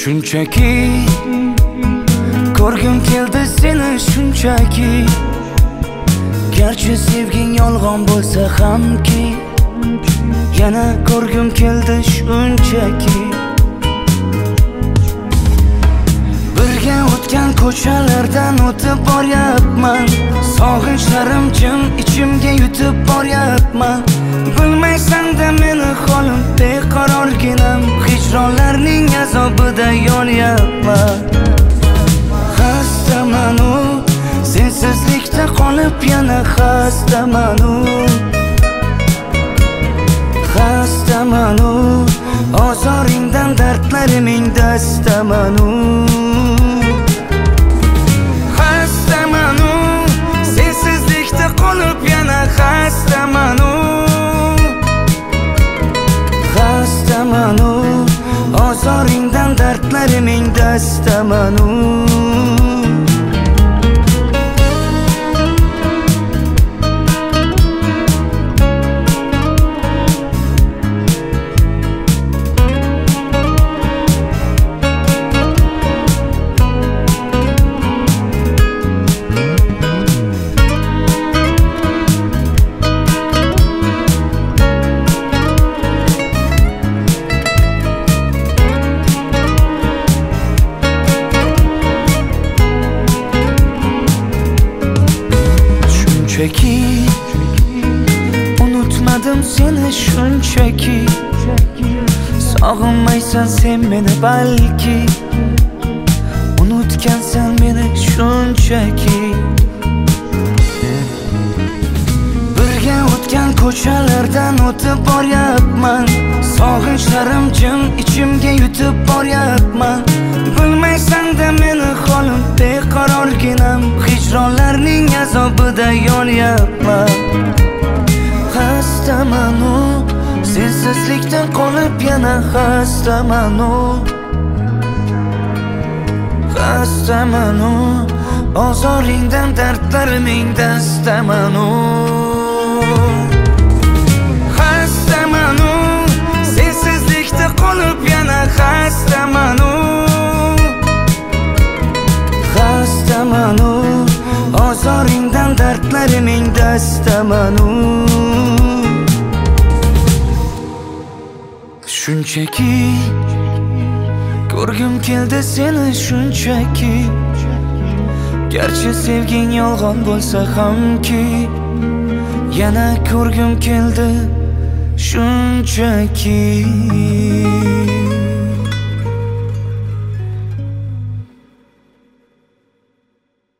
Shunchaki ko'rgim keldi seni shunchaki. Garchi sevging yolg'on bo'lsa hamki, yana ko'rgim keldi shunchaki. Birga o'tgan ko'chalardan o'tib boryapman, sog'inchlarim jim ichimga yutib boryapman. Bilmaysan-da meni holim beqarorginam, hijronlarning azobida yonyapman. Xastaman u sensizlikda qolib, yana xastaman u. Xastaman u ozoringdan dardlariming dastaman u. Xastaman u sensizlikda qolib, yana xastaman u. Xastaman u ozoringdan dardlariming dastaman u. Shunchaki unutmadim seni shunchaki. Sog'inmaysan sen meni balki, unutgansan meni shunchaki. Birga o'tgan ko'chalardan o'tib boryapman, sog'inchlarim jim ichimga yutib boryapman. Bilmaysan-da meni holim beqarorginam, hijronlarning azobida yonyapman. Xastaman u sensizlikdan qolib, yana xastaman u. Xastaman u ozoringdan dardlariming dastaman u. Xastaman u sensizlikda qolib, yana xastaman u. Xastaman u ozoringdan dardlariming dastaman u. Shunchaki ko'rgim keldi seni shunchaki. Garchi sevging yolg'on bo'lsa hamki, yana ko'rgim keldi shunchaki.